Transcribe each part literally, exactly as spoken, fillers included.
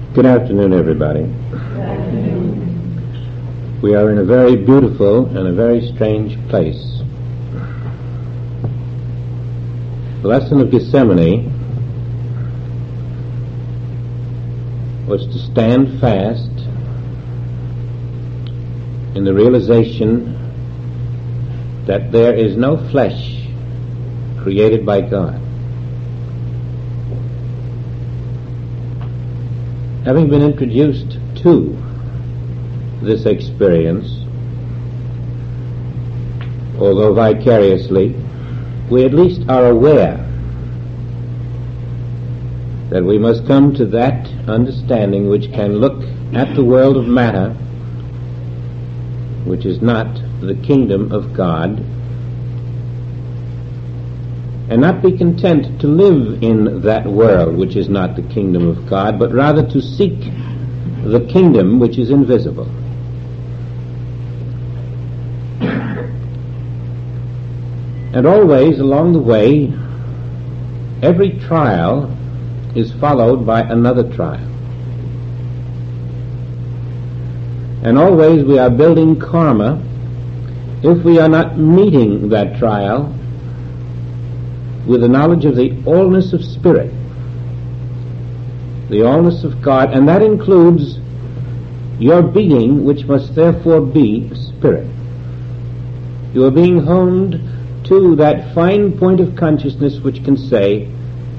Good afternoon, everybody. Good afternoon. We are in a very beautiful and a very strange place. The lesson of Gethsemane was to stand fast in the realization that there is no flesh created by God. Having been introduced to this experience, although vicariously, we at least are aware that we must come to that understanding which can look at the world of matter, which is not the kingdom of God, and not be content to live in that world which is not the kingdom of God, but rather to seek the kingdom which is invisible. And always along the way, every trial is followed by another trial. And always we are building karma if we are not meeting that trial with the knowledge of the allness of spirit, the allness of God, and that includes your being, which must therefore be spirit. You are being honed to that fine point of consciousness which can say,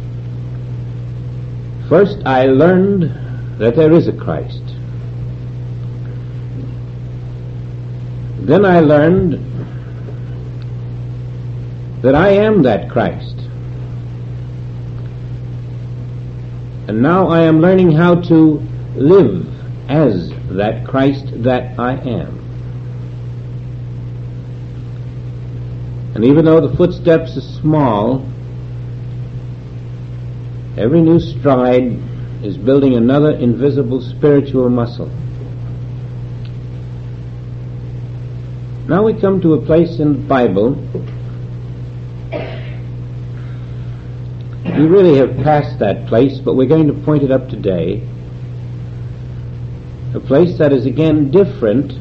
first I learned that there is a Christ. Then I learned that I am that Christ. And now I am learning how to live as that Christ that I am. And even though the footsteps are small, every new stride is building another invisible spiritual muscle. Now we come to a place in the Bible. We really have passed that place, but we're going to point it up today. A place that is again different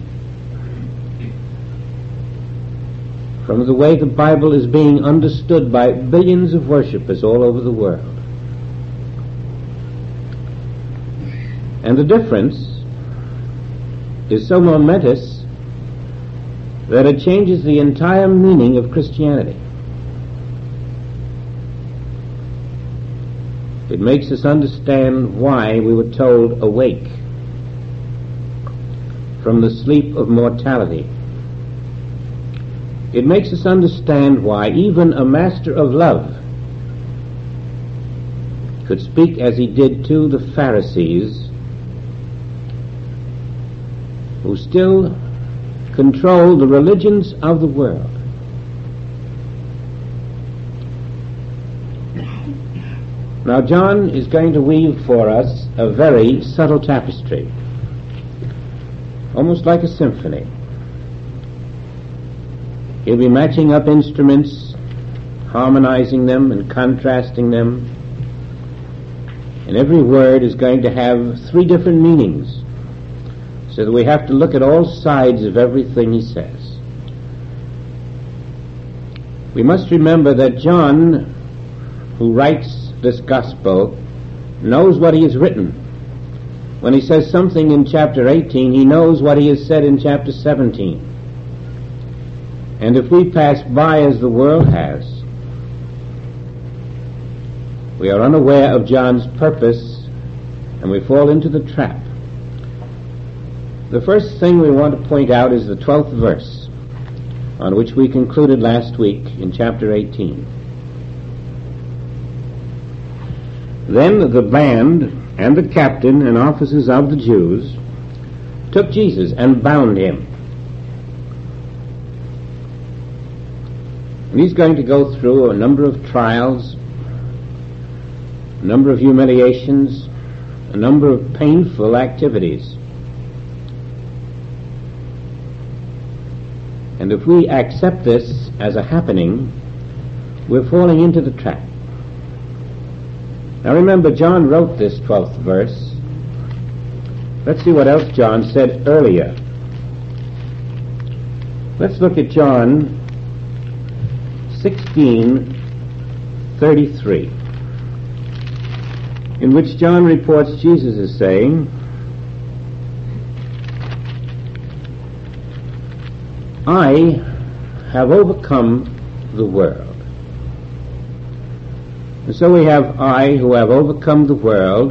from the way the Bible is being understood by billions of worshippers all over the world. And the difference is so momentous that it changes the entire meaning of Christianity. It makes us understand why we were told, awake from the sleep of mortality. It makes us understand why even a master of love could speak as he did to the Pharisees, who still control the religions of the world. Now John is going to weave for us a very subtle tapestry, almost like a symphony. He'll be matching up instruments, harmonizing them and contrasting them, and every word is going to have three different meanings, so that we have to look at all sides of everything he says. We must remember that John, who writes this gospel, knows what he has written. When he says something in chapter eighteen, he knows what he has said in chapter seventeen. And if we pass by as the world has, we are unaware of John's purpose and we fall into the trap. The first thing we want to point out is the twelfth verse, on which we concluded last week in chapter eighteen. Then the band and the captain and officers of the Jews took Jesus and bound him. And he's going to go through a number of trials, a number of humiliations, a number of painful activities. And if we accept this as a happening, we're falling into the trap. Now remember, John wrote this twelfth verse Let's see what else John said earlier. Let's look at John sixteen thirty-three, in which John reports Jesus is saying, I have overcome the world. And so we have I who have overcome the world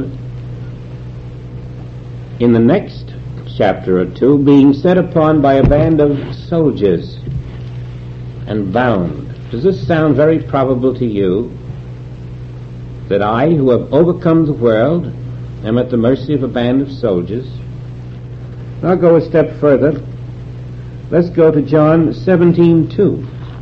in the next chapter or two being set upon by a band of soldiers and bound. Does this sound very probable to you, that I who have overcome the world am at the mercy of a band of soldiers? I'll go a step further. Let's go to John seventeen two.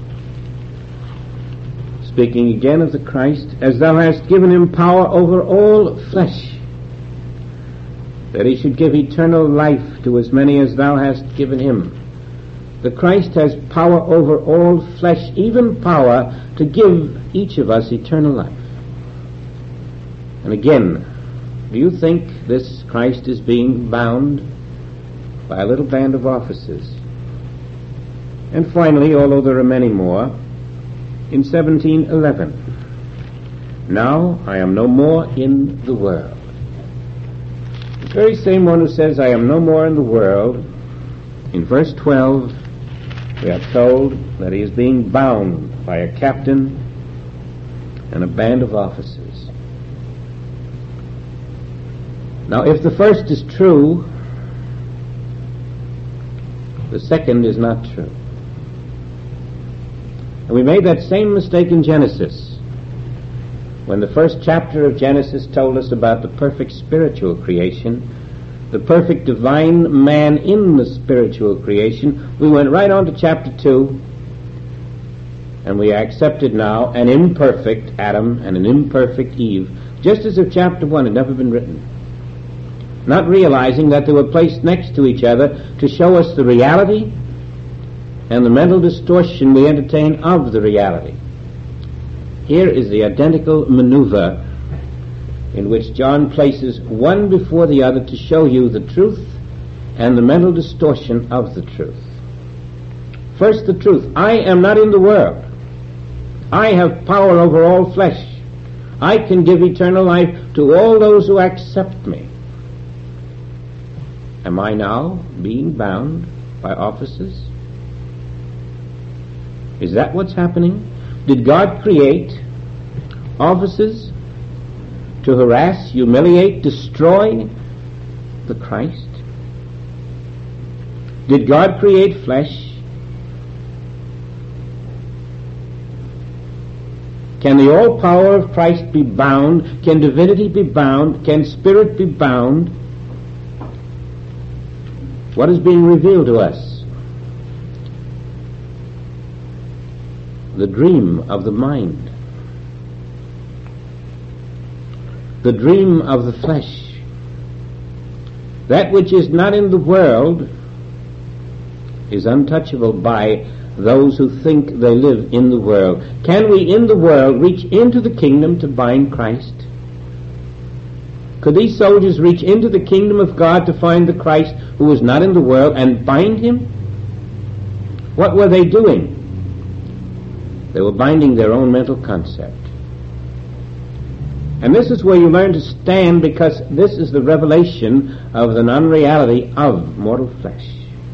Speaking again of the Christ, as thou hast given him power over all flesh, that he should give eternal life to as many as thou hast given him. The Christ has power over all flesh, even power to give each of us eternal life. And again, do you think this Christ is being bound by a little band of officers? And finally, although there are many more, in seventeen eleven, now I am no more in the world. The very same one who says I am no more in the world, in verse twelve, we are told that he is being bound by a captain and a band of officers. Now, if the first is true, the second is not true. And we made that same mistake in Genesis, when the first chapter of Genesis told us about the perfect spiritual creation, the perfect divine man in the spiritual creation. We went right on to chapter two, and we accepted now an imperfect Adam and an imperfect Eve, just as if chapter one had never been written, not realizing that they were placed next to each other to show us the reality and the mental distortion we entertain of the reality. Here is the identical maneuver in which John places one before the other to show you the truth and the mental distortion of the truth. First, the truth. I am not in the world. I have power over all flesh. I can give eternal life to all those who accept me. Am I now being bound by officers? Is that what's happening? Did God create officers to harass, humiliate, destroy the Christ? Did God create flesh? Can the all power of Christ be bound? Can divinity be bound? Can spirit be bound? What is being revealed to us? The dream of the mind. The dream of the flesh. That which is not in the world is untouchable by those who think they live in the world. Can we in the world reach into the kingdom to bind Christ? Could these soldiers reach into the kingdom of God to find the Christ who was not in the world and bind him? What were they doing? They were binding their own mental concept. And this is where you learn to stand, because this is the revelation of the non-reality of mortal flesh.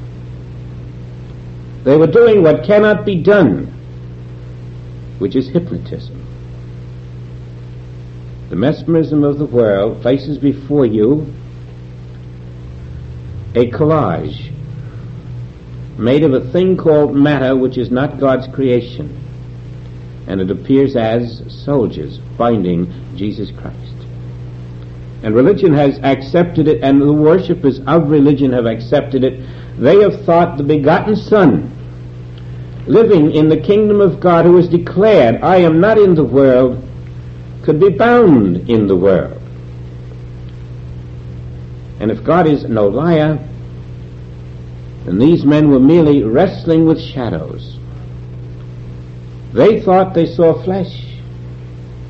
They were doing what cannot be done, which is hypnotism. The mesmerism of the world places before you a collage made of a thing called matter, which is not God's creation. And it appears as soldiers binding Jesus Christ. And religion has accepted it, and the worshippers of religion have accepted it. They have thought the begotten Son, living in the kingdom of God, who has declared, I am not in the world, could be bound in the world. And if God is no liar, then these men were merely wrestling with shadows. They thought they saw flesh.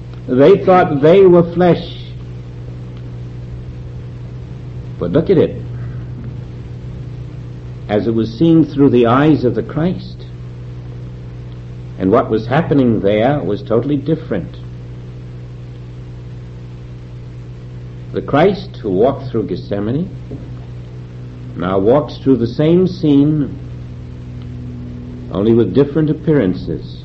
They thought they were flesh. But look at it. as it was seen through the eyes of the Christ. And what was happening there was totally different. The Christ who walked through Gethsemane now walks through the same scene, only with different appearances.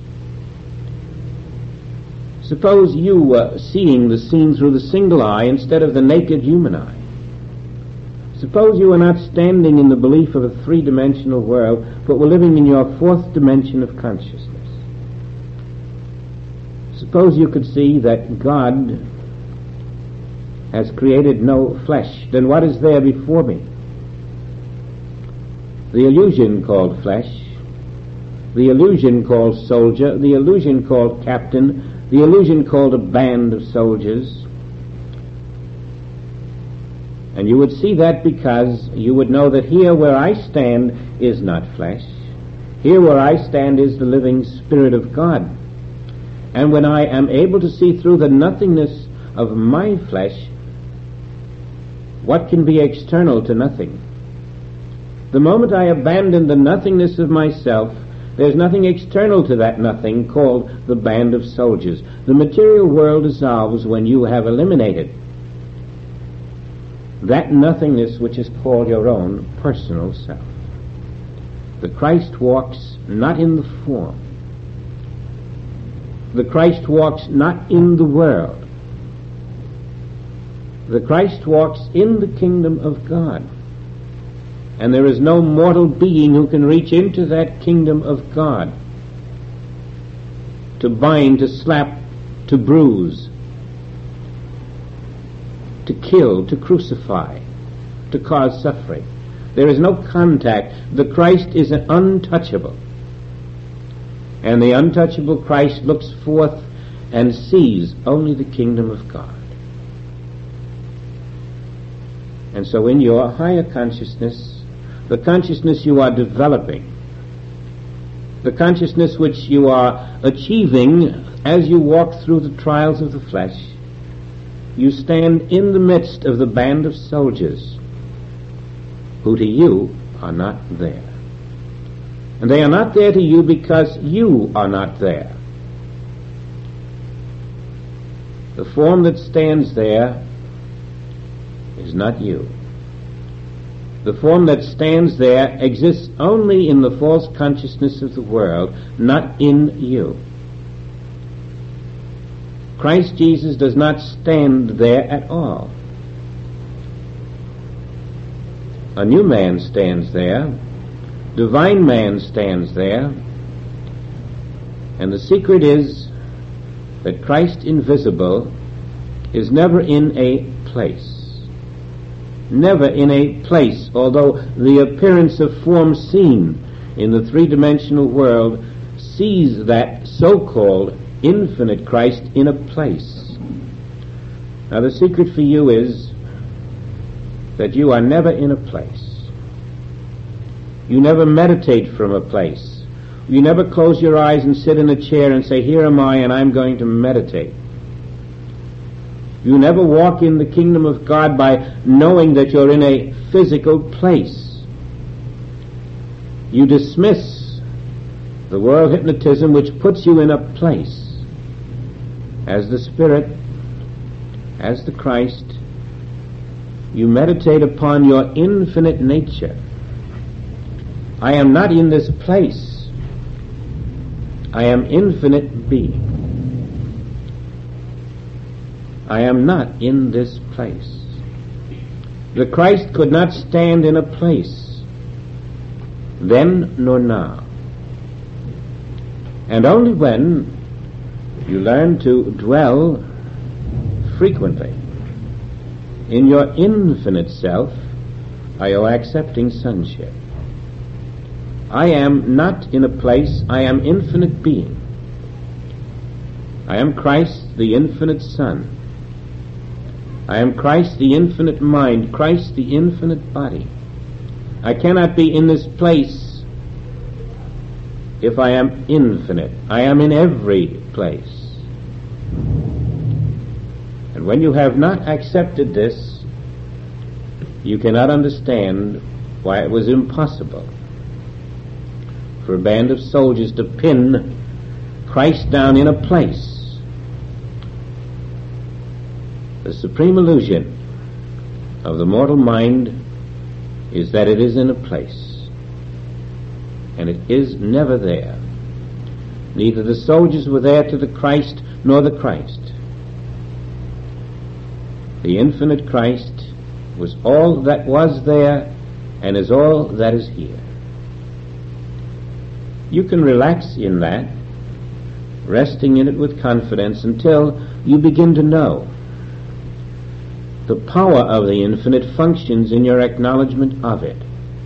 Suppose you were seeing the scene through the single eye instead of the naked human eye. Suppose you were not standing in the belief of a three-dimensional world, but were living in your fourth dimension of consciousness. Suppose you could see that God has created no flesh. Then what is there before me? The illusion called flesh, the illusion called soldier, the illusion called captain, the illusion called a band of soldiers. And you would see that because you would know that here where I stand is not flesh. Here where I stand is the living Spirit of God. And when I am able to see through the nothingness of my flesh, what can be external to nothing? The moment I abandon the nothingness of myself, there's nothing external to that nothing called the band of soldiers. The material world dissolves when you have eliminated that nothingness which is called your own personal self. The Christ walks not in the form. The Christ walks not in the world. The Christ walks in the kingdom of God. And there is no mortal being who can reach into that kingdom of God to bind, to slap, to bruise, to kill, to crucify, to cause suffering. There is no contact. The Christ is an untouchable. And the untouchable Christ looks forth and sees only the kingdom of God. And so in your higher consciousness, the consciousness you are developing, the consciousness which you are achieving as you walk through the trials of the flesh, you stand in the midst of the band of soldiers who to you are not there. And they are not there to you because you are not there. The form that stands there is not you. The form that stands there exists only in the false consciousness of the world, not in you. Christ Jesus does not stand there at all. A new man stands there. Divine man stands there. And the secret is that Christ invisible is never in a place. Never in a place, although the appearance of form seen in the three-dimensional world sees that so-called infinite Christ in a place. Now the secret for you is that you are never in a place. You never meditate from a place. You never close your eyes and sit in a chair and say, here am I and I'm going to meditate. You never walk in the kingdom of God by knowing that you're in a physical place. You dismiss the world hypnotism which puts you in a place. As the Spirit, as the Christ, you meditate upon your infinite nature. I am not in this place. I am infinite being. I am not in this place. The Christ could not stand in a place, then nor now. And only when you learn to dwell frequently in your infinite self are you accepting sonship. I am not in a place, I am infinite being. I am Christ, the infinite Son. I am Christ, the infinite mind, Christ, the infinite body. I cannot be in this place if I am infinite. I am in every place. And when you have not accepted this, you cannot understand why it was impossible for a band of soldiers to pin Christ down in a place. The supreme illusion of the mortal mind is that it is in a place, and it is never there. Neither the soldiers were there to the Christ nor the Christ. The infinite Christ was all that was there and is all that is here. You can relax in that, resting in it with confidence until you begin to know the power of the infinite functions in your acknowledgement of it.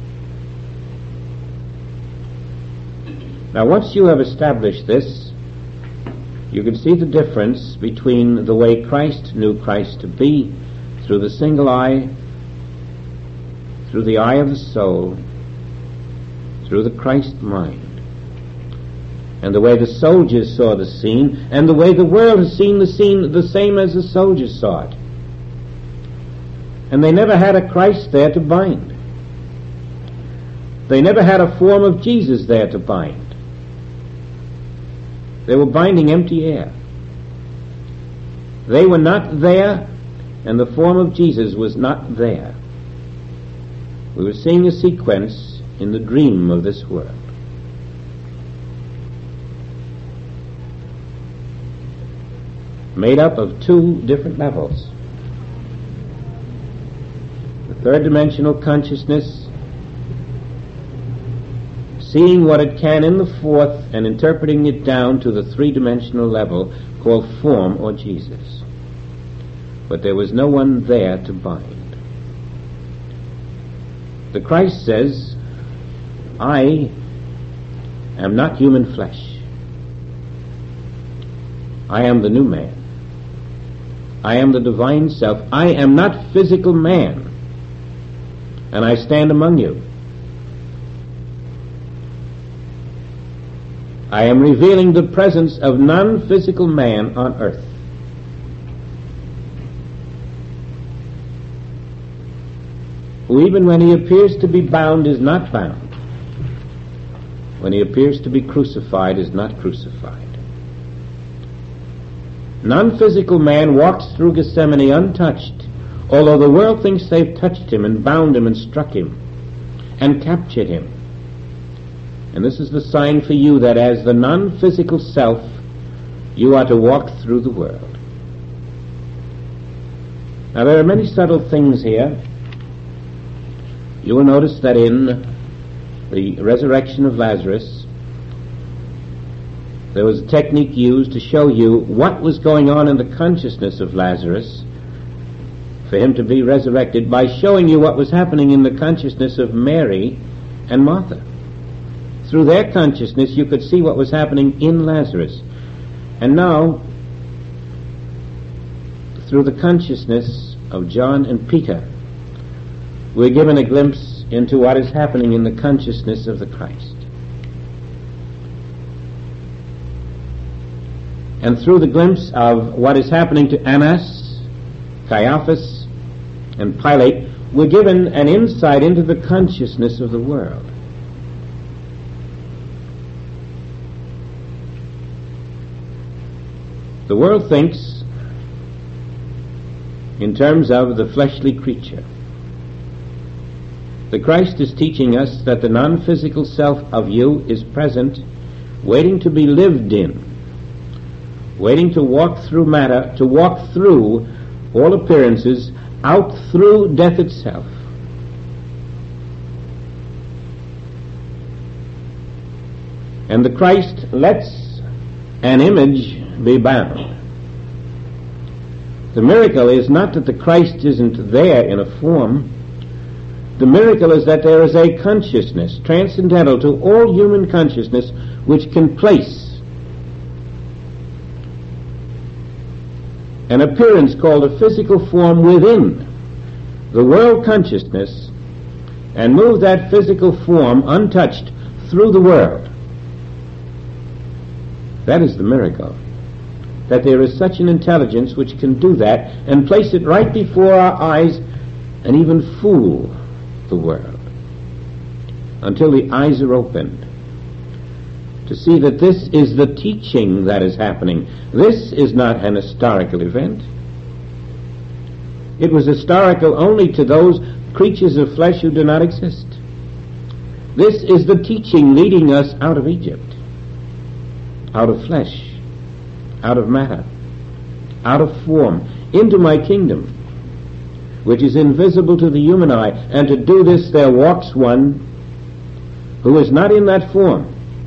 Now, once you have established this, you can see the difference between the way Christ knew Christ to be through the single eye, through the eye of the soul, through the Christ mind, and the way the soldiers saw the scene, and the way the world has seen the scene the same as the soldiers saw it. And they never had a Christ there to bind. They never had a form of Jesus there to bind. They were binding empty air. They were not there, and the form of Jesus was not there. We were seeing a sequence in the dream of this world. Made up of two different levels. The third dimensional consciousness, seeing what it can in the fourth and interpreting it down to the three-dimensional level called form or Jesus. But there was no one there to bind. The Christ says, I am not human flesh. I am the new man. I am the divine self. I am not physical man. And I stand among you. I am revealing the presence of non-physical man on earth. Who even when he appears to be bound is not bound. When he appears to be crucified is not crucified. Non-physical man walks through Gethsemane untouched, although the world thinks they've touched him and bound him and struck him and captured him. And this is the sign for you that as the non-physical self, you are to walk through the world. Now there are many subtle things here. You will notice that in the resurrection of Lazarus, there was a technique used to show you what was going on in the consciousness of Lazarus for him to be resurrected by showing you what was happening in the consciousness of Mary and Martha. Through their consciousness you could see what was happening in Lazarus. And now, through the consciousness of John and Peter, we're given a glimpse into what is happening in the consciousness of the Christ. And through the glimpse of what is happening to Annas, Caiaphas, and Pilate, we're given an insight into the consciousness of the world. The world thinks in terms of the fleshly creature. The Christ is teaching us that the non-physical self of you is present, waiting to be lived in, waiting to walk through matter, to walk through all appearances, out through death itself. And the Christ lets an image be bound. The miracle is not that the Christ isn't there in a form. The miracle is that there is a consciousness, transcendental to all human consciousness, which can place an appearance called a physical form within the world consciousness and move that physical form untouched through the world. That is the miracle. That there is such an intelligence which can do that and place it right before our eyes and even fool the world. until the eyes are opened to see that this is the teaching that is happening. This is not an historical event. It was historical only to those creatures of flesh who do not exist. This is the teaching leading us out of Egypt, out of flesh, out of matter, out of form, into my kingdom, which is invisible to the human eye. And to do this there walks one who is not in that form.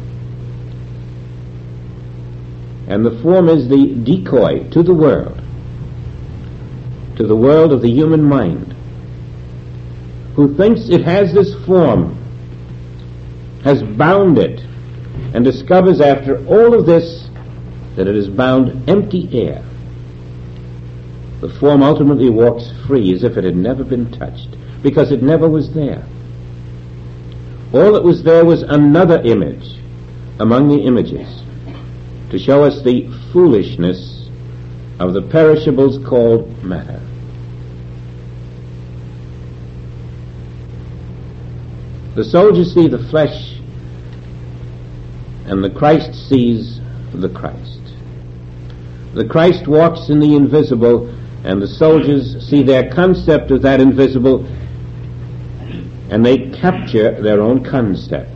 And the form is the decoy to the world, to the world of the human mind, who thinks it has this form, has bound it, and discovers after all of this that it is bound empty air. The form ultimately walks free as if it had never been touched, because it never was there. All that was there was another image among the images, to show us the foolishness of the perishables called matter. The soldiers see the flesh, and the Christ sees the Christ. The Christ walks in the invisible, and the soldiers see their concept of that invisible, and they capture their own concept.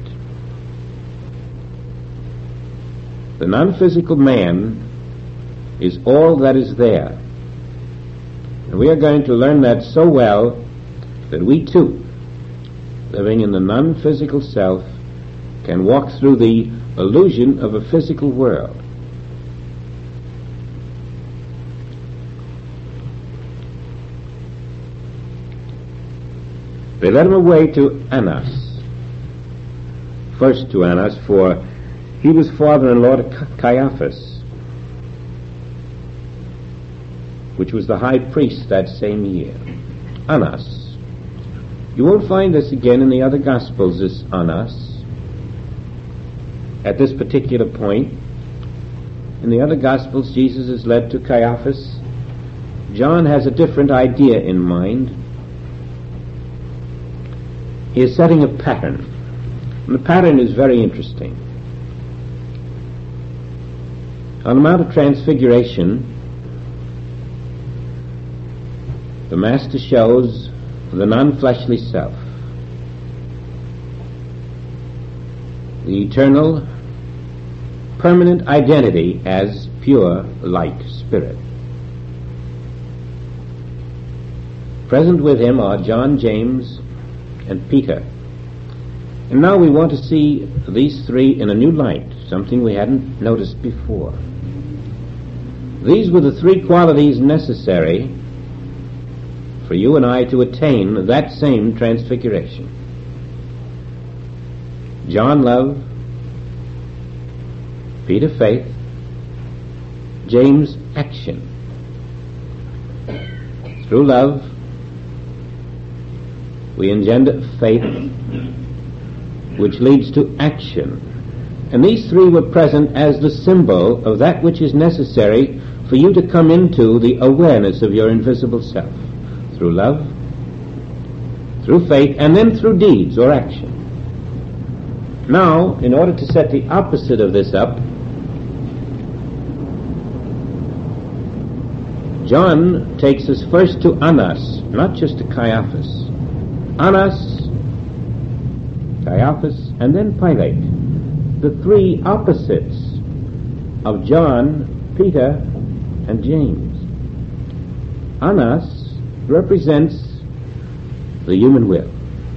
The non-physical man is all that is there. And we are going to learn that so well that we too, living in the non-physical self, can walk through the illusion of a physical world. They led him away to Annas. First to Annas, for he was father-in-law to Caiaphas, which was the high priest that same year. Annas. You won't find this again in the other Gospels, this Annas, at this particular point. In the other Gospels, Jesus is led to Caiaphas. John has a different idea in mind. He is setting a pattern, and the pattern is very interesting. On the Mount of Transfiguration, the Master shows the non-fleshly self, the eternal, permanent identity as pure light spirit. Present with him are John, James, and Peter. And now we want to see these three in a new light, something we hadn't noticed before. These were the three qualities necessary for you and I to attain that same transfiguration. John, love; Peter, faith; James, action. Through love, we engender faith, which leads to action. And these three were present as the symbol of that which is necessary for you to come into the awareness of your invisible self. Through love, through faith, and then through deeds or action. Now, in order to set the opposite of this up, John takes us first to Annas, not just to Caiaphas. Annas, Caiaphas, and then Pilate. The three opposites of John, Peter, and James. Annas represents the human will.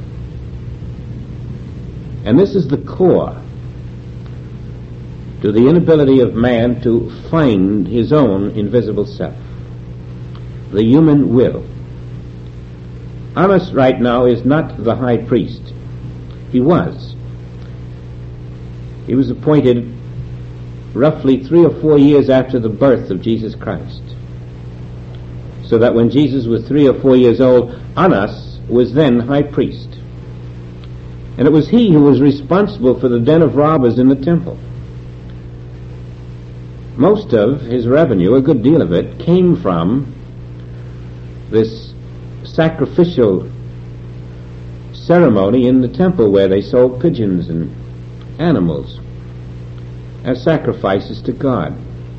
And this is the core to the inability of man to find his own invisible self. The human will. Annas right now is not the high priest. He was. He was appointed roughly three or four years after the birth of Jesus Christ. So that when Jesus was three or four years old, Annas was then high priest. And it was he who was responsible for the den of robbers in the temple. Most of his revenue, a good deal of it, came from this sacrificial ceremony in the temple where they sold pigeons and animals as sacrifices to God.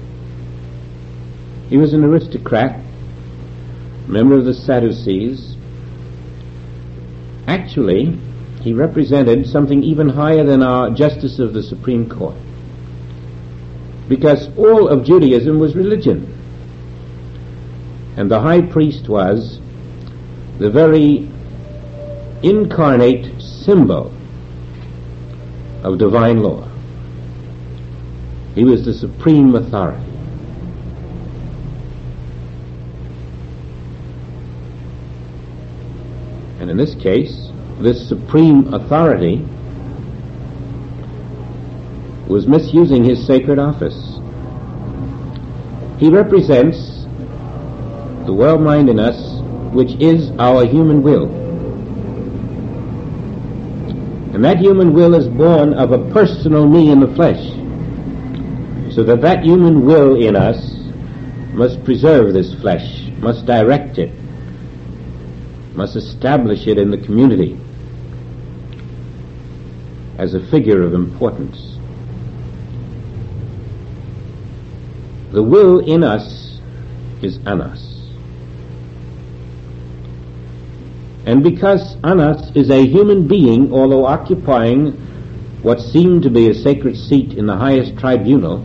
He was an aristocrat, member of the Sadducees. Actually, he represented something even higher than our Justice of the Supreme Court, because all of Judaism was religion, and the high priest was the very incarnate symbol of divine law. He was the supreme authority. And in this case, this supreme authority was misusing his sacred office. He represents the world mind in us, which is our human will. And that human will is born of a personal me in the flesh, so that that human will in us must preserve this flesh, must direct it, must establish it in the community as a figure of importance. The will in us is anas. And because anas is a human being, although occupying what seemed to be a sacred seat in the highest tribunal,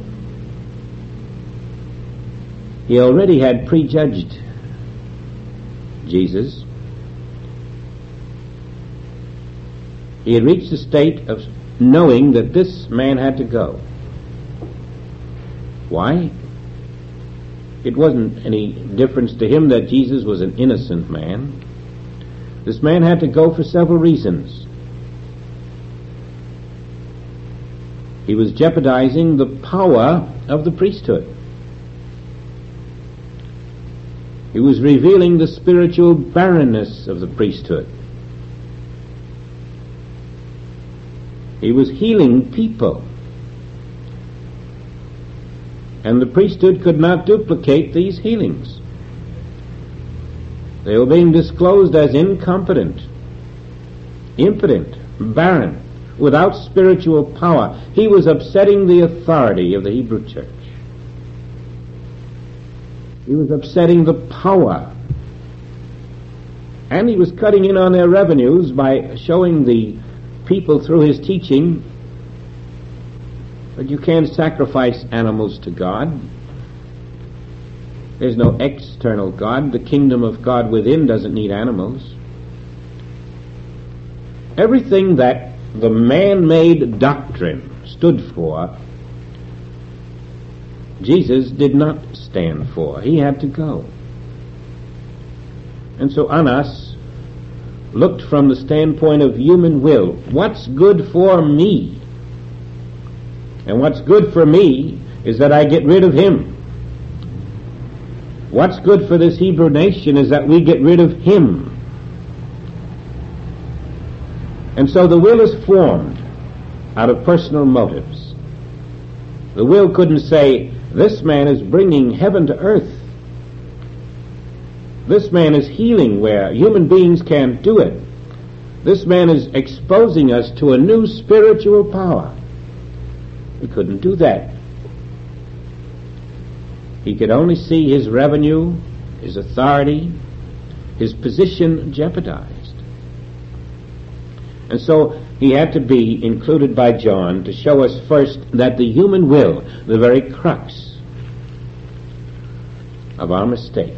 he already had prejudged Jesus. He had reached the state of knowing that this man had to go. Why? It wasn't any difference to him that Jesus was an innocent man. This man had to go for several reasons. He was jeopardizing the power of the priesthood. He was revealing the spiritual barrenness of the priesthood. He was healing people. And the priesthood could not duplicate these healings. They were being disclosed as incompetent, impotent, barren, without spiritual power. He was upsetting the authority of the Hebrew church. He was upsetting the power. And he was cutting in on their revenues by showing the people through his teaching that you can't sacrifice animals to God. There's no external God. The kingdom of God within doesn't need animals. Everything that the man-made doctrine stood for, Jesus did not stand for. He had to go. And so Annas looked from the standpoint of human will. What's good for me? And what's good for me is that I get rid of him. What's good for this Hebrew nation is that we get rid of him. And so the will is formed out of personal motives. The will couldn't say, this man is bringing heaven to earth. This man is healing where human beings can't do it. This man is exposing us to a new spiritual power. He couldn't do that. He could only see his revenue, his authority, his position jeopardized. And so he had to be included by John to show us first that the human will, the very crux of our mistake,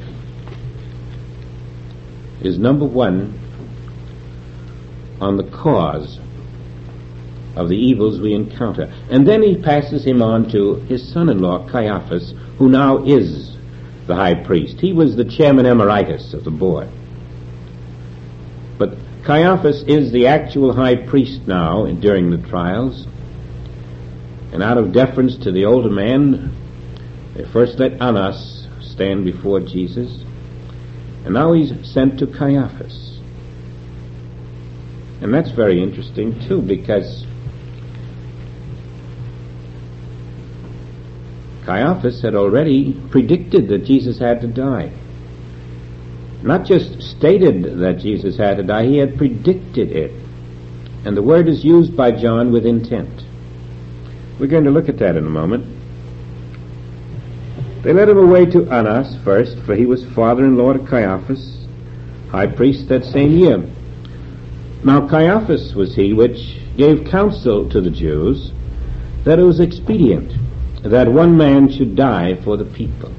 is number one on the cause of the evils we encounter. And then he passes him on to his son-in-law, Caiaphas, who now is the high priest. He was the chairman emeritus of the board. But Caiaphas is the actual high priest now during the trials. And out of deference to the older man, they first let Annas stand before Jesus. And now he's sent to Caiaphas. And that's very interesting too, because Caiaphas had already predicted that Jesus had to die. not just stated that Jesus had to die, he had predicted it. And the word is used by John with intent. We're going to look at that in a moment. They led him away to Annas first, for he was father-in-law to Caiaphas, high priest that same year. Now Caiaphas was he which gave counsel to the Jews that it was expedient that one man should die for the people.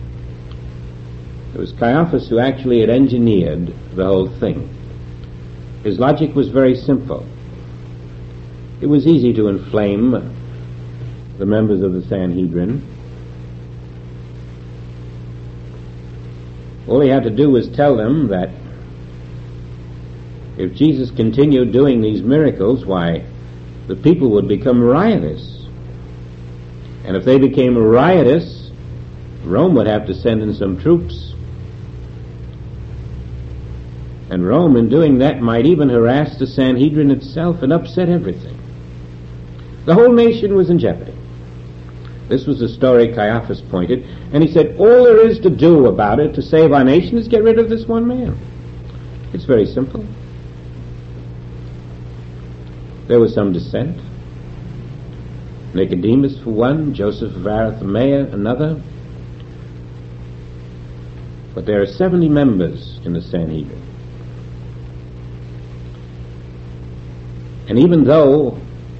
It was Caiaphas who actually had engineered the whole thing. His logic was very simple. It was easy to inflame the members of the Sanhedrin. All he had to do was tell them that if Jesus continued doing these miracles, why, the people would become riotous. And if they became riotous, Rome would have to send in some troops. And Rome, in doing that, might even harass the Sanhedrin itself and upset everything. The whole nation was in jeopardy. This was the story Caiaphas pointed, and he said, all there is to do about it to save our nation is get rid of this one man. It's very simple. There was some dissent. Nicodemus for one, Joseph of Arimathea another. But there are seventy members in the Sanhedrin. And even though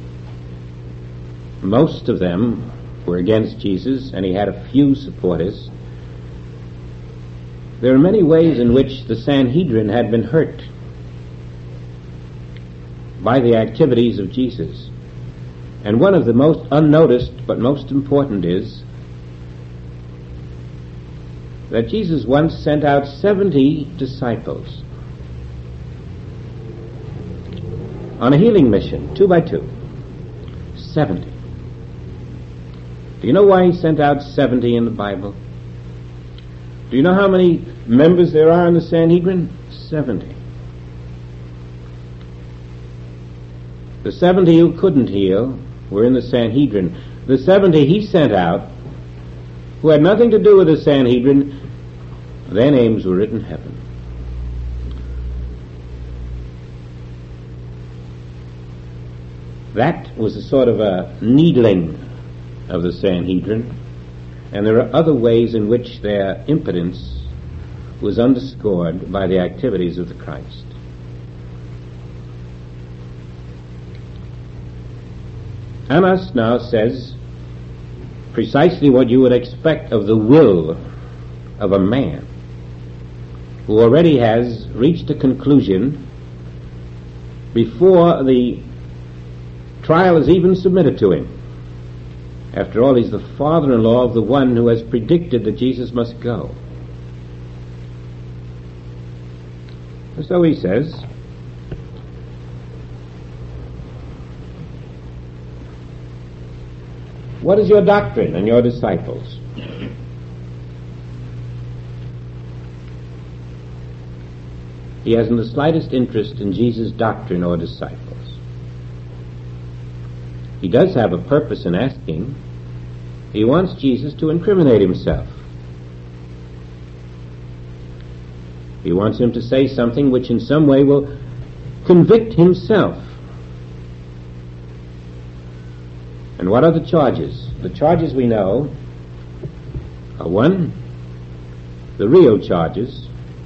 most of them were against Jesus and he had a few supporters, there are many ways in which the Sanhedrin had been hurt by the activities of Jesus. And one of the most unnoticed but most important is that Jesus once sent out seventy disciples on a healing mission, two by two. Seventy. Do you know why he sent out seventy in the Bible? Do you know how many members there are in the Sanhedrin? Seventy. The seventy who couldn't heal were in the Sanhedrin. The seventy he sent out, who had nothing to do with the Sanhedrin, their names were written in heaven. That was a sort of a needling of the Sanhedrin, and there are other ways in which their impotence was underscored by the activities of the Christ. Annas now says precisely what you would expect of the will of a man who already has reached a conclusion before the trial is even submitted to him. After all, he's the father-in-law of the one who has predicted that Jesus must go. And so he says, what is your doctrine and your disciples? He hasn't the slightest interest in Jesus' doctrine or disciples. He does have a purpose in asking. He wants Jesus to incriminate himself. He wants him to say something which in some way will convict himself. And what are the charges? The charges we know are, one, the real charges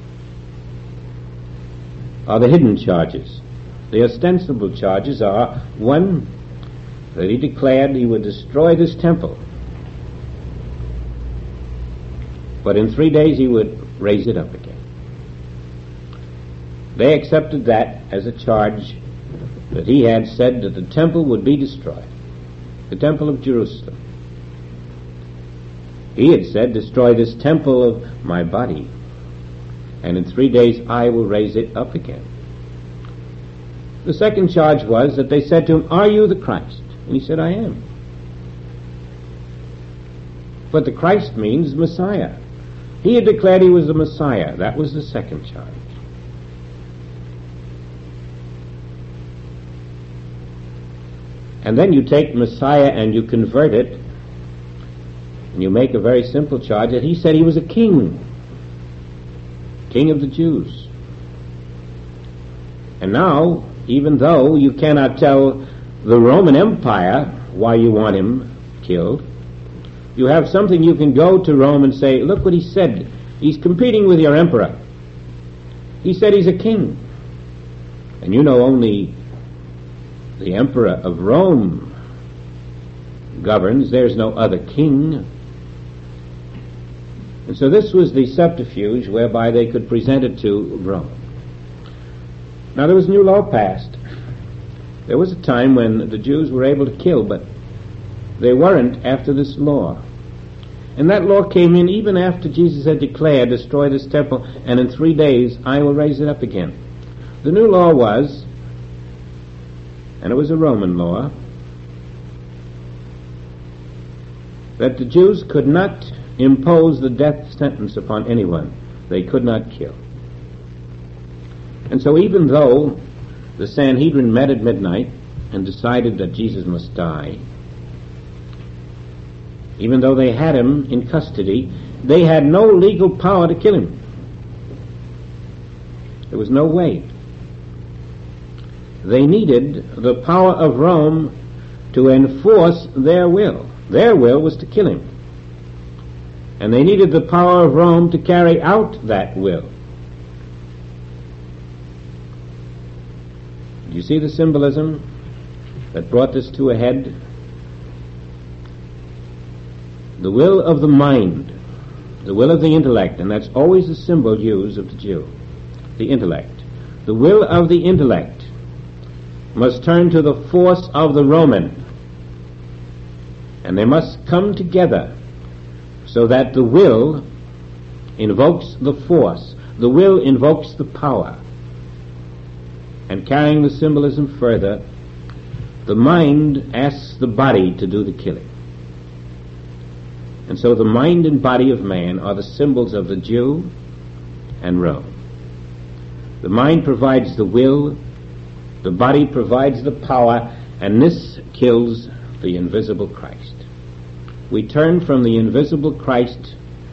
are the hidden charges. The ostensible charges are, one, that he declared he would destroy this temple, but in three days he would raise it up again. They accepted that as a charge that he had said that the temple would be destroyed, the temple of Jerusalem. He had said, destroy this temple of my body, and in three days I will raise it up again. The second charge was that they said to him, are you the Christ? And he said, I am. But the Christ means Messiah. He had declared he was the Messiah. That was the second charge. And then you take Messiah and you convert it, and you make a very simple charge that he said he was a king. King of the Jews. And now, even though you cannot tell the Roman Empire why you want him killed, you have something you can go to Rome and say, look what he said. He's competing with your emperor. He said he's a king. And you know only the emperor of Rome governs. There's no other king. And so this was the subterfuge whereby they could present it to Rome. Now there was a new law passed. There was a time when the Jews were able to kill, but they weren't after this law. And that law came in even after Jesus had declared, destroy this temple, and in three days I will raise it up again. The new law was, and it was a Roman law, that the Jews could not impose the death sentence upon anyone. They could not kill. And so even though the Sanhedrin met at midnight and decided that Jesus must die, even though they had him in custody, they had no legal power to kill him. There was no way. They needed the power of Rome to enforce their will. Their will was to kill him. And they needed the power of Rome to carry out that will. Do you see the symbolism that brought this to a head? The will of the mind, the will of the intellect, and that's always the symbol used of the Jew, the intellect. The will of the intellect must turn to the force of the Roman, and they must come together so that the will invokes the force, the will invokes the power. And carrying the symbolism further, the mind asks the body to do the killing. And so the mind and body of man are the symbols of the Jew and Rome. The mind provides the will, the body provides the power, and this kills the invisible Christ. We turn from the invisible Christ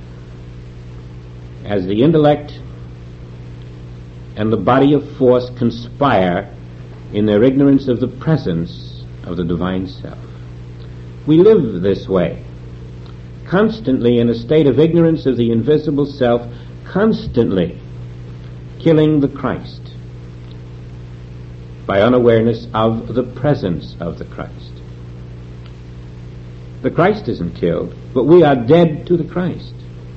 as the intellect and the body of force conspire in their ignorance of the presence of the divine self. We live this way, constantly in a state of ignorance of the invisible self, constantly killing the Christ by unawareness of the presence of the Christ. The Christ isn't killed, but we are dead to the Christ.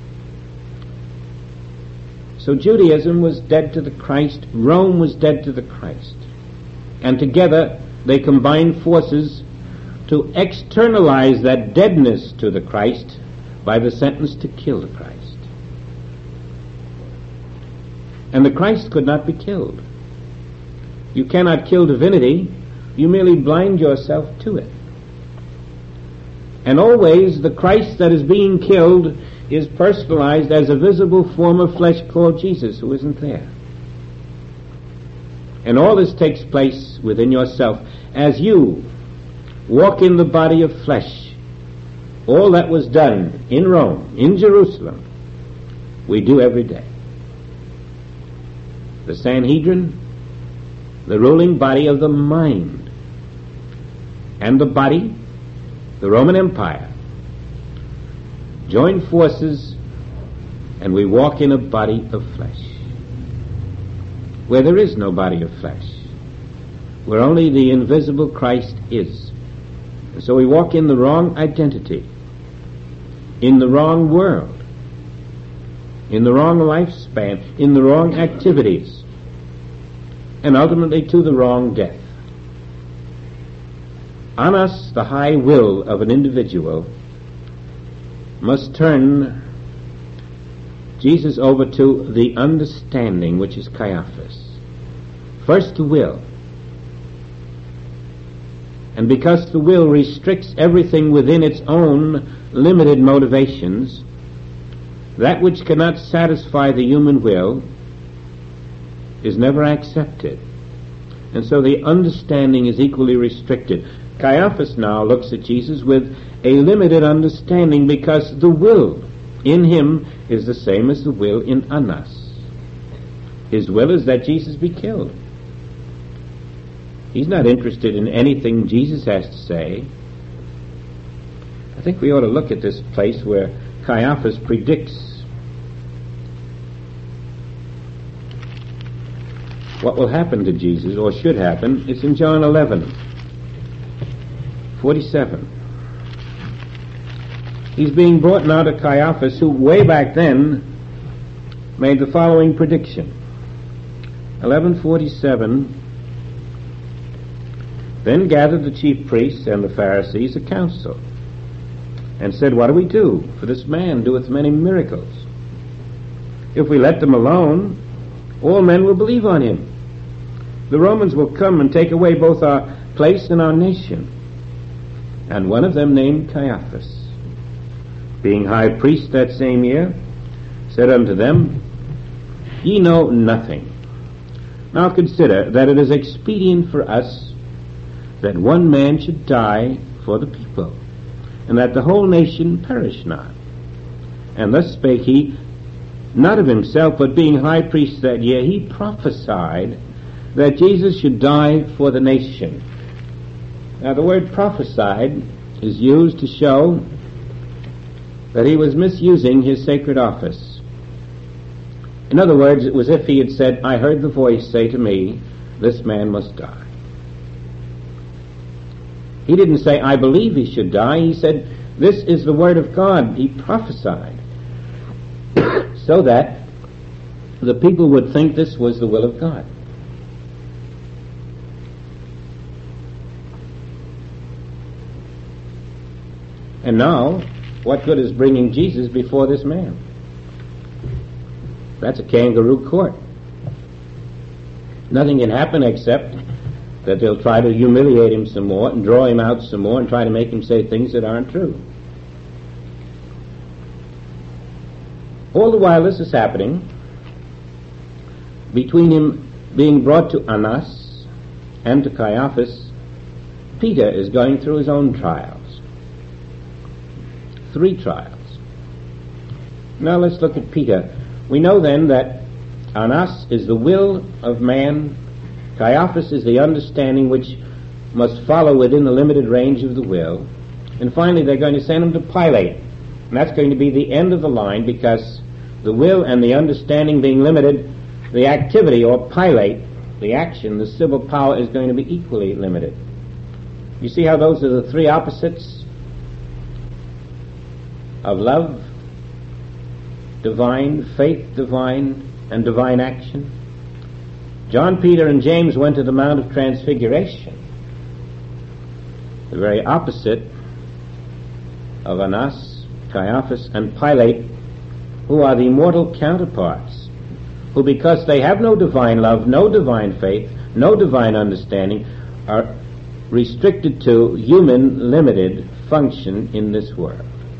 So Judaism was dead to the Christ, Rome was dead to the Christ. And together they combined forces to externalize that deadness to the Christ by the sentence to kill the Christ. And the Christ could not be killed. You cannot kill divinity, you merely blind yourself to it. And always the Christ that is being killed is personalized as a visible form of flesh called Jesus, who isn't there. And all this takes place within yourself as you walk in the body of flesh. All that was done in Rome, in Jerusalem, we do every day. The Sanhedrin, the ruling body of the mind, and the body, the Roman Empire, join forces, and we walk in a body of flesh, where there is no body of flesh, where only the invisible Christ is. And so we walk in the wrong identity, in the wrong world, in the wrong lifespan, in the wrong activities, and ultimately to the wrong death. On us, the high will of an individual must turn Jesus over to the understanding, which is Caiaphas. First the will. And because the will restricts everything within its own limited motivations, that which cannot satisfy the human will is never accepted. And so the understanding is equally restricted. Caiaphas now looks at Jesus with a limited understanding because the will in him is the same as the will in us. His will is that Jesus be killed. He's not interested in anything Jesus has to say. I think we ought to look at this place where Caiaphas predicts what will happen to Jesus, or should happen. It's in John eleven, forty-seven. He's being brought now to Caiaphas, who way back then made the following prediction. eleven forty-seven. Then gathered the chief priests and the Pharisees a council, and said, what do we do? For this man doeth many miracles. If we let them alone, all men will believe on him. The Romans will come and take away both our place and our nation. And one of them, named Caiaphas, being high priest that same year, said unto them, ye know nothing. Now consider that it is expedient for us that one man should die for the people, and that the whole nation perish not. And thus spake he, not of himself, but being high priest that year, he prophesied that Jesus should die for the nation. Now the word prophesied is used to show that he was misusing his sacred office. In other words, it was as if he had said, I heard the voice say to me, this man must die. He didn't say, I believe he should die. He said, this is the word of God. He prophesied so that the people would think this was the will of God. And now, what good is bringing Jesus before this man? That's a kangaroo court. Nothing can happen except that they'll try to humiliate him some more and draw him out some more and try to make him say things that aren't true. All the while this is happening, between him being brought to Annas and to Caiaphas, Peter is going through his own trials. Three trials. Now let's look at Peter. We know then that Annas is the will of man, Caiaphas is the understanding which must follow within the limited range of the will, and finally they're going to send him to Pilate. And that's going to be the end of the line, because the will and the understanding being limited, the activity, or Pilate, the action, the civil power, is going to be equally limited. You see how those are the three opposites of love? Divine, faith divine, and divine action. John, Peter, and James went to the Mount of Transfiguration, the very opposite of Annas, Caiaphas, and Pilate, who are the mortal counterparts, who, because they have no divine love, no divine faith, no divine understanding, are restricted to human limited function in this world.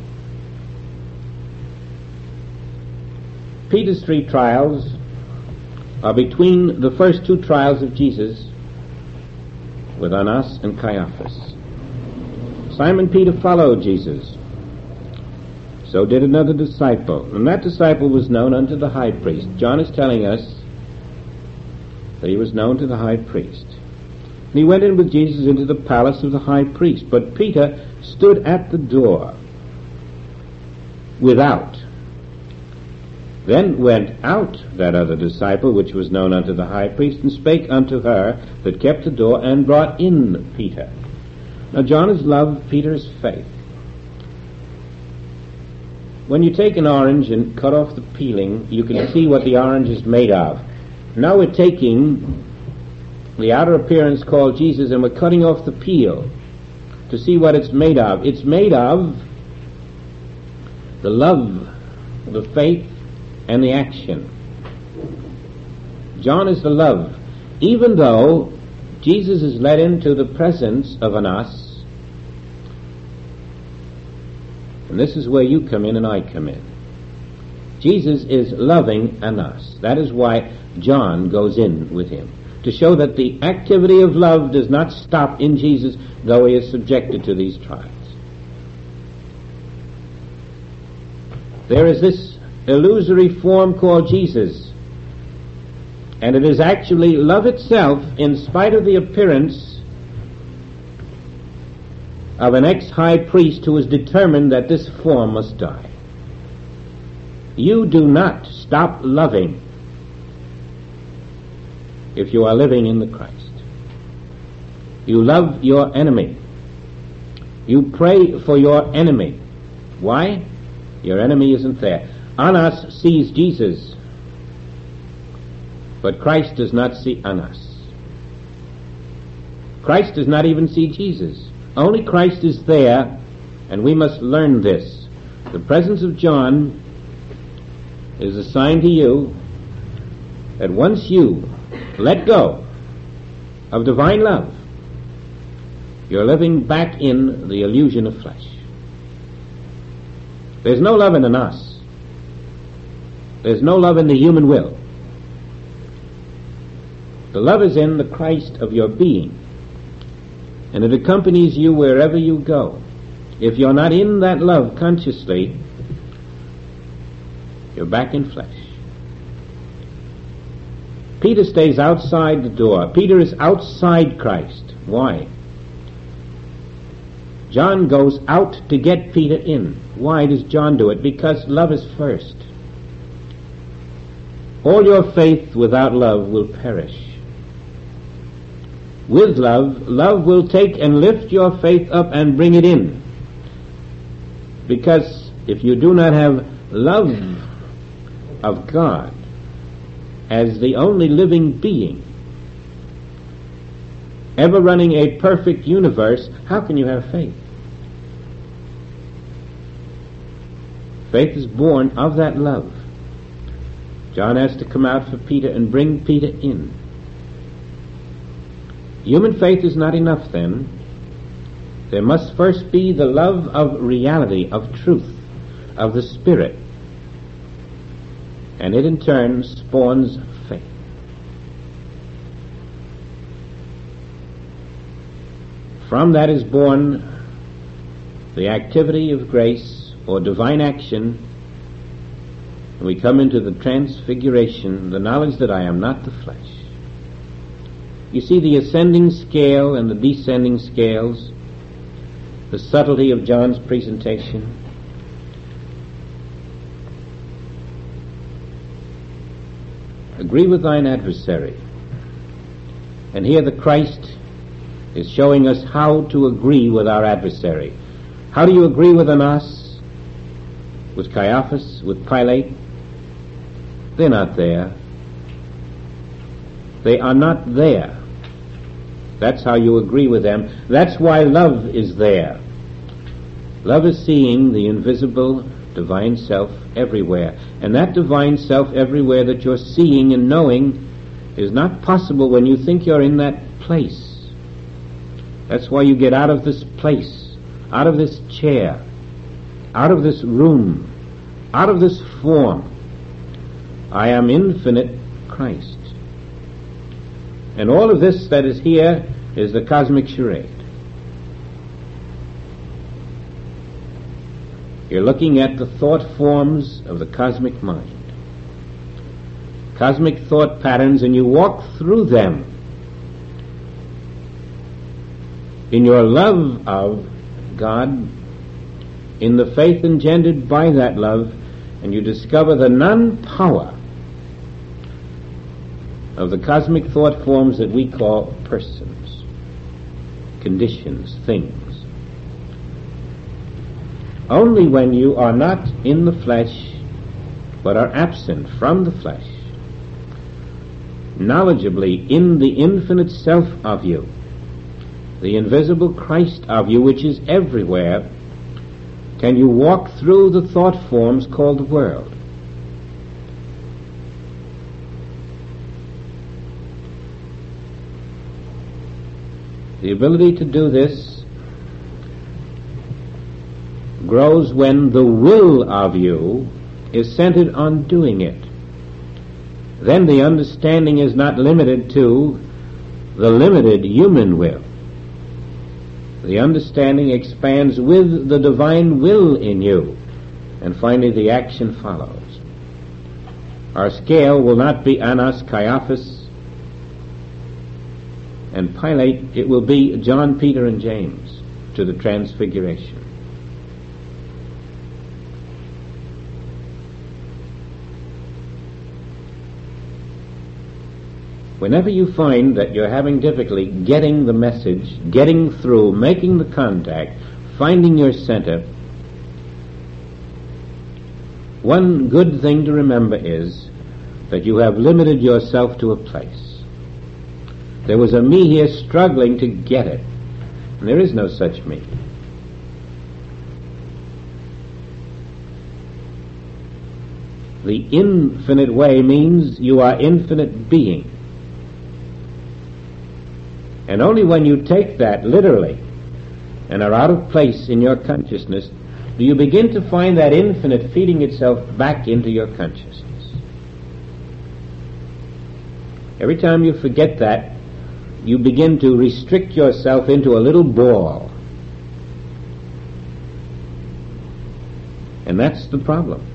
Peter's three trials are between the first two trials of Jesus with Annas and Caiaphas. Simon Peter followed Jesus. So did another disciple, and that disciple was known unto the high priest. John is telling us that he was known to the high priest. And he went in with Jesus into the palace of the high priest, but Peter stood at the door without. Then went out that other disciple, which was known unto the high priest, and spake unto her that kept the door, and brought in Peter. Now John is love, Peter is faith. When you take an orange and cut off the peeling, you can see what the orange is made of. Now we're taking the outer appearance called Jesus, and we're cutting off the peel to see what it's made of. It's made of the love, the faith, and the action. John is the love. Even though Jesus is led into the presence of Annas, and this is where you come in and I come in. Jesus is loving Annas. That is why John goes in with him, to show that the activity of love does not stop in Jesus, though he is subjected to these trials. There is this illusory form called Jesus, And it is actually love itself, in spite of the appearance of an ex-high priest who is determined that this form must die. You do not stop loving if you are living in the Christ. You love your enemy. You pray for your enemy. Why? Your enemy isn't there. Annas sees Jesus, but Christ does not see Annas. Christ does not even see Jesus. Only Christ is there, and we must learn this. The presence of John is a sign to you that once you let go of divine love, you're living back in the illusion of flesh. There's no love in an us. There's no love in the human will. The love is in the Christ of your being, and it accompanies you wherever you go. If you're not in that love consciously, you're back in flesh. Peter stays outside the door. Peter is outside Christ. Why? John goes out to get Peter in. Why does John do it? Because love is first. All your faith without love will perish. With love, love will take and lift your faith up and bring it in. Because if you do not have love of God as the only living being ever running a perfect universe, how can you have faith? Faith is born of that love. John has to come out for Peter and bring Peter in. Human faith is not enough then. There must first be the love of reality, of truth, of the Spirit. And it in turn spawns faith. From that is born the activity of grace or divine action. And we come into the transfiguration, the knowledge that I am not the flesh. You see the ascending scale and the descending scales, the subtlety of John's presentation. Agree with thine adversary. And here the Christ is showing us how to agree with our adversary. How do you agree with Annas? With Caiaphas? With Pilate? They're not there. They are not there. That's how you agree with them. That's why love is there. Love is seeing the invisible divine self everywhere. And that divine self everywhere that you're seeing and knowing is not possible when you think you're in that place. That's why you get out of this place, out of this chair, out of this room, out of this form. I am infinite Christ. And all of this that is here is the cosmic charade. You're looking at the thought forms of the cosmic mind, cosmic thought patterns, and you walk through them in your love of God, in the faith engendered by that love, and you discover the non-power of the cosmic thought forms that we call persons, conditions, things. Only when you are not in the flesh, but are absent from the flesh, knowledgeably in the infinite self of you, the invisible Christ of you, which is everywhere, can you walk through the thought forms called the world. The ability to do this grows when the will of you is centered on doing it. Then the understanding is not limited to the limited human will. The understanding expands with the divine will in you, and finally the action follows. Our scale will not be Annas, Caiaphas, and Pilate. It will be John, Peter, and James to the transfiguration. Whenever you find that you're having difficulty getting the message, getting through, making the contact, finding your center, one good thing to remember is that you have limited yourself to a place. There was a me here struggling to get it, and there is no such me. The infinite way means you are infinite being. And only when you take that literally and are out of place in your consciousness do you begin to find that infinite feeding itself back into your consciousness. Every time you forget that, you begin to restrict yourself into a little ball. And that's the problem.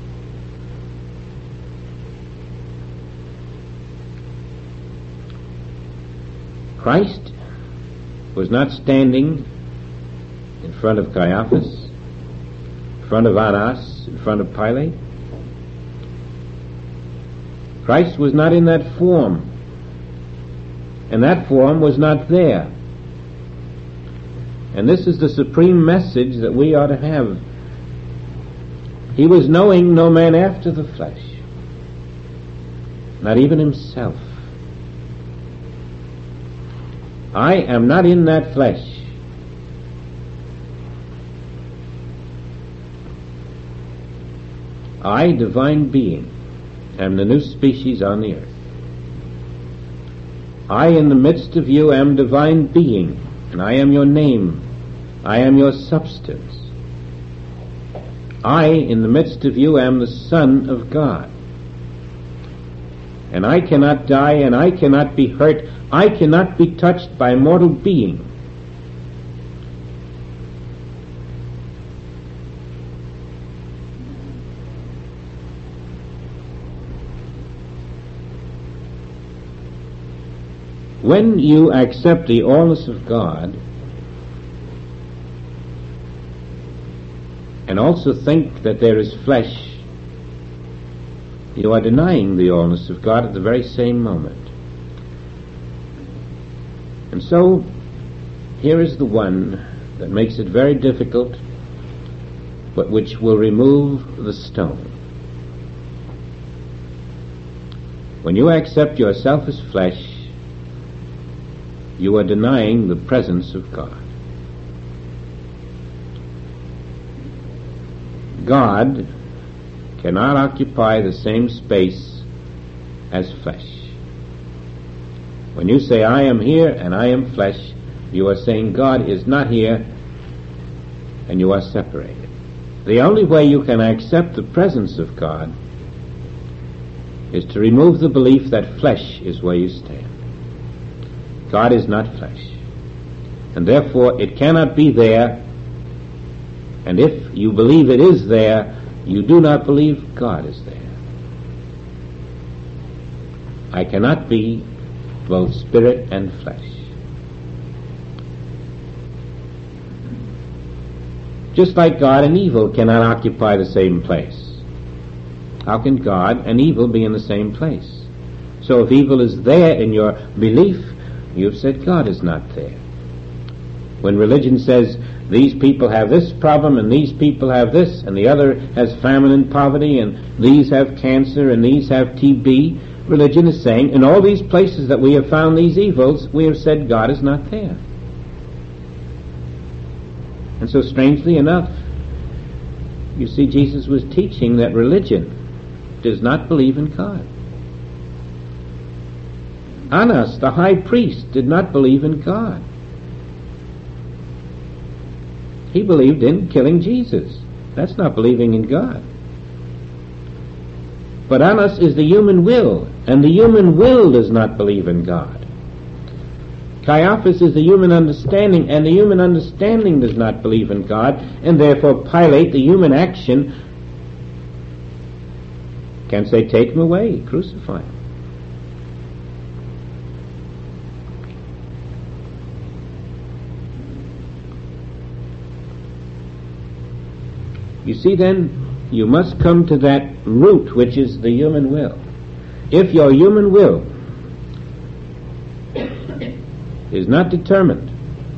Christ was not standing in front of Caiaphas, in front of Annas, in front of Pilate. Christ was not in that form, and that form was not there. And this is the supreme message that we ought to have. He was knowing no man after the flesh, not even himself. I am not in that flesh. I, divine being, am the new species on the earth. I, in the midst of you, am divine being, and I am your name. I am your substance. I, in the midst of you, am the Son of God. And I cannot die, and I cannot be hurt. I cannot be touched by mortal being. When you accept the allness of God and also think that there is flesh, you are denying the allness of God at the very same moment. And so, here is the one that makes it very difficult, but which will remove the stone. When you accept yourself as flesh, you are denying the presence of God. God cannot occupy the same space as flesh. When you say, I am here and I am flesh, you are saying God is not here and you are separated. The only way you can accept the presence of God is to remove the belief that flesh is where you stand. God is not flesh, and therefore it cannot be there, and if you believe it is there, you do not believe God is there. I cannot be both spirit and flesh. Just like God and evil cannot occupy the same place. How can God and evil be in the same place? So if evil is there in your belief, you've said God is not there. When religion says these people have this problem and these people have this and the other has famine and poverty and these have cancer and these have T B, religion is saying in all these places that we have found these evils, we have said God is not there. And so strangely enough, you see, Jesus was teaching that religion does not believe in God. Annas, the high priest, did not believe in God. He believed in killing Jesus. That's not believing in God. But Annas is the human will, and the human will does not believe in God. Caiaphas is the human understanding, and the human understanding does not believe in God, and therefore Pilate, the human action, Can say, take him away, crucify him. You see then, you must come to that root which is the human will. If your human will is not determined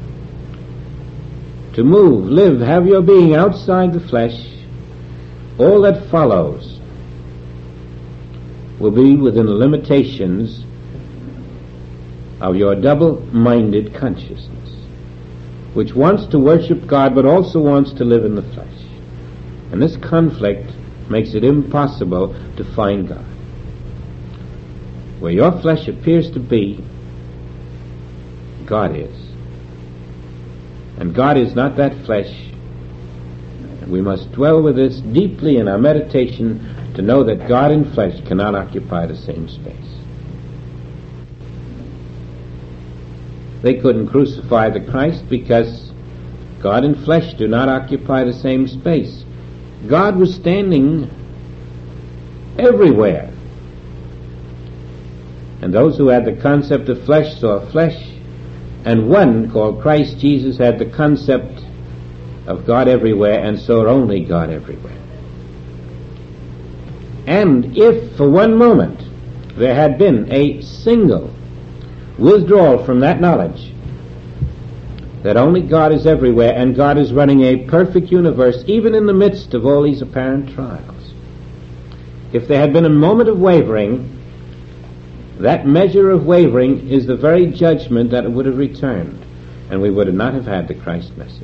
to move, live, have your being outside the flesh, all that follows will be within the limitations of your double-minded consciousness, which wants to worship God but also wants to live in the flesh. And this conflict makes it impossible to find God. Where your flesh appears to be, God is. And God is not that flesh. And we must dwell with this deeply in our meditation to know that God and flesh cannot occupy the same space. They couldn't crucify the Christ because God and flesh do not occupy the same space. God was standing everywhere. And those who had the concept of flesh saw flesh, and one called Christ Jesus had the concept of God everywhere and saw only God everywhere. And if for one moment there had been a single withdrawal from that knowledge that only God is everywhere and God is running a perfect universe even in the midst of all these apparent trials, if there had been a moment of wavering, that measure of wavering is the very judgment that it would have returned, and we would not have had the Christ message.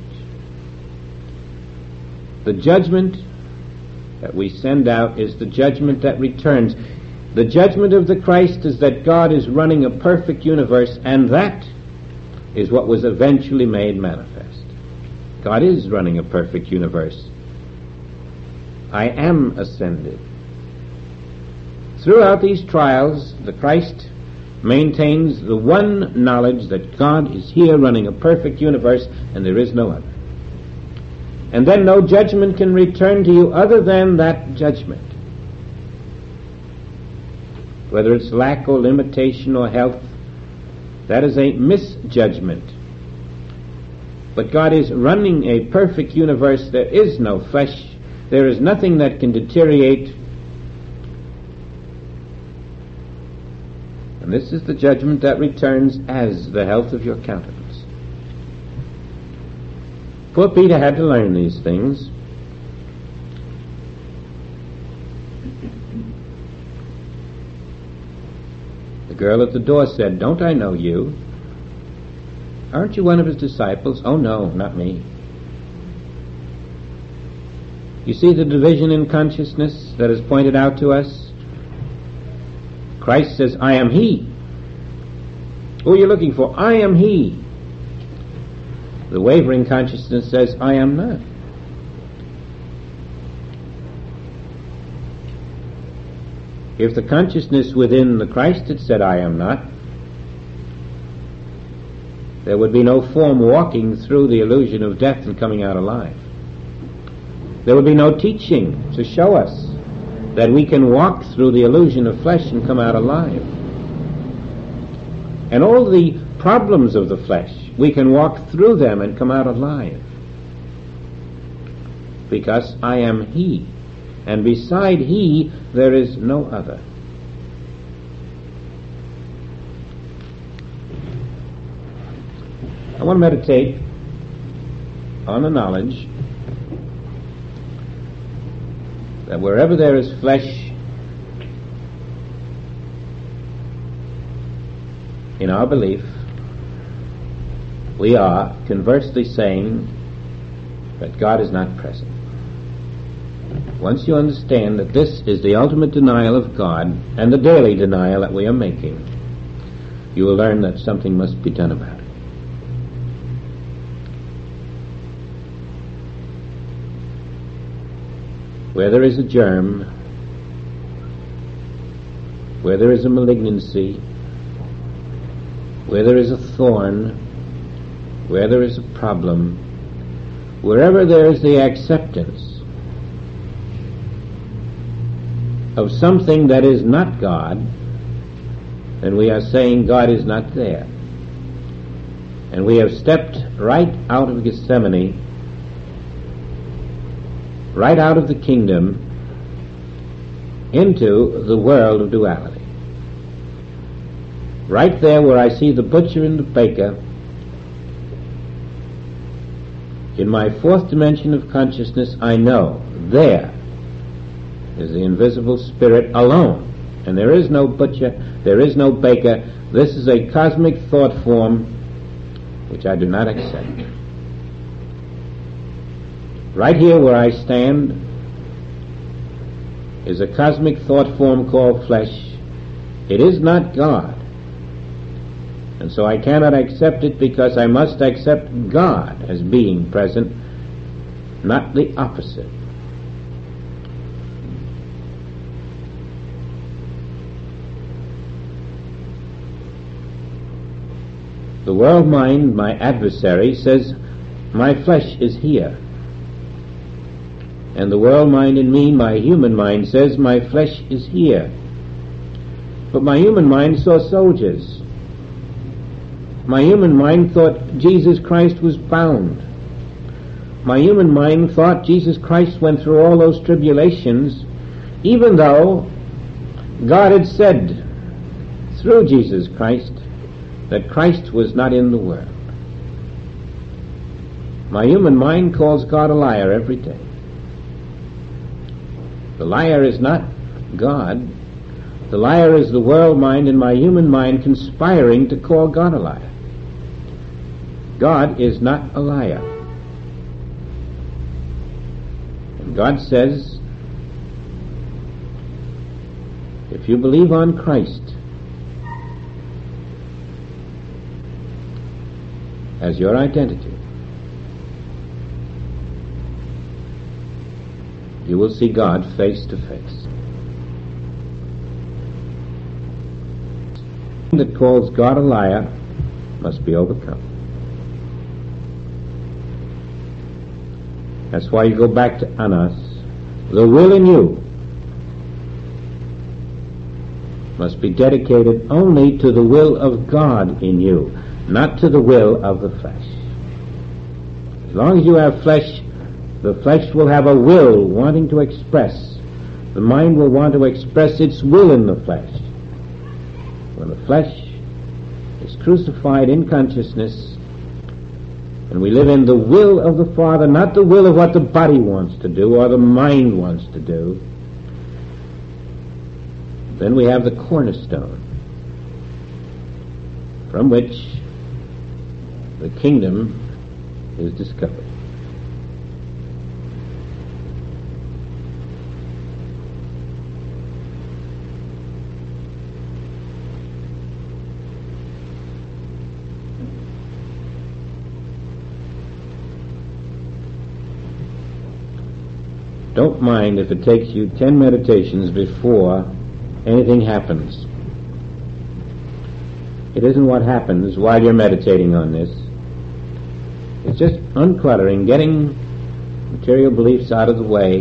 The judgment that we send out is the judgment that returns. The judgment of the Christ is that God is running a perfect universe, and that is what was eventually made manifest. God is running a perfect universe. I am ascended. Throughout these trials, the Christ maintains the one knowledge that God is here running a perfect universe and there is no other. And then no judgment can return to you other than that judgment. Whether it's lack or limitation or health, that is a misjudgment. But God is running a perfect universe. There is no flesh. There is nothing that can deteriorate. And this is the judgment that returns as the health of your countenance. Poor Peter had to learn these things. The girl at the door said, "Don't I know you? Aren't you one of his disciples?" "Oh no, not me." You see the division in consciousness that is pointed out to us? Christ says, "I am he." Who are you looking for? "I am he." The wavering consciousness says, "I am not." If the consciousness within the Christ had said, "I am not," there would be no form walking through the illusion of death and coming out alive. There would be no teaching to show us that we can walk through the illusion of flesh and come out alive. And all the problems of the flesh, we can walk through them and come out alive. Because I am he. And beside he, there is no other. I want to meditate on the knowledge that wherever there is flesh in our belief, we are conversely saying that God is not present. Once you understand that this is the ultimate denial of God and the daily denial that we are making, you will learn that something must be done about it. Where there is a germ, where there is a malignancy, where there is a thorn, where there is a problem, wherever there is the acceptance of something that is not God, then we are saying God is not there. And we have stepped right out of Gethsemane, right out of the kingdom, into the world of duality. Right there where I see the butcher and the baker, in my fourth dimension of consciousness, I know there is the invisible spirit alone. And there is no butcher, there is no baker. This is a cosmic thought form which I do not accept. Right here where I stand is a cosmic thought form called flesh. It is not God. And so I cannot accept it, because I must accept God as being present, not the opposite. The world mind, my adversary, says my flesh is here. And the world mind in me, my human mind, says my flesh is here. But my human mind saw soldiers. My human mind thought Jesus Christ was bound. My human mind thought Jesus Christ went through all those tribulations, even though God had said through Jesus Christ that Christ was not in the world. My human mind calls God a liar every day. The liar is not God. The liar is the world mind and my human mind conspiring to call God a liar. God is not a liar. And God says, if you believe on Christ as your identity, you will see God face to face. That calls God a liar must be overcome. That's why you go back to Anas. The will in you must be dedicated only to the will of God in you, not to the will of the flesh. As long as you have flesh, the flesh will have a will wanting to express. The mind will want to express its will in the flesh. When the flesh is crucified in consciousness, and we live in the will of the Father, not the will of what the body wants to do or the mind wants to do, then we have the cornerstone from which the kingdom is discovered. Don't mind if it takes you ten meditations before anything happens. It isn't what happens while you're meditating on this. It's just uncluttering, getting material beliefs out of the way.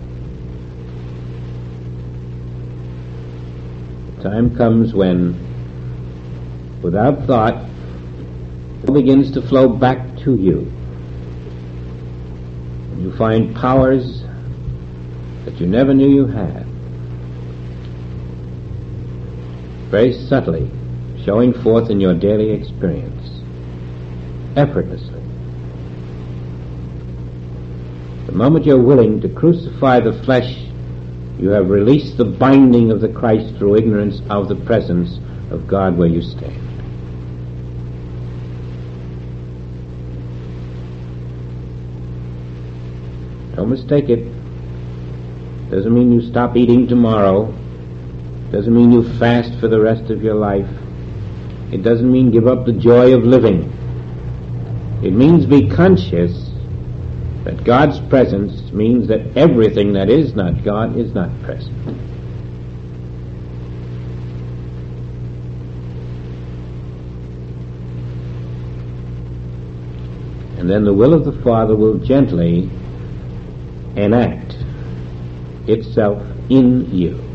The time comes when, without thought, it begins to flow back to you. You find powers that you never knew you had, very subtly showing forth in your daily experience, effortlessly. The moment you're willing to crucify the flesh, you have released the binding of the Christ through ignorance of the presence of God where you stand. Don't mistake it. Doesn't mean you stop eating tomorrow. Doesn't mean you fast for the rest of your life. It doesn't mean give up the joy of living. It means be conscious that God's presence means that everything that is not God is not present. And then the will of the Father will gently enact itself in you.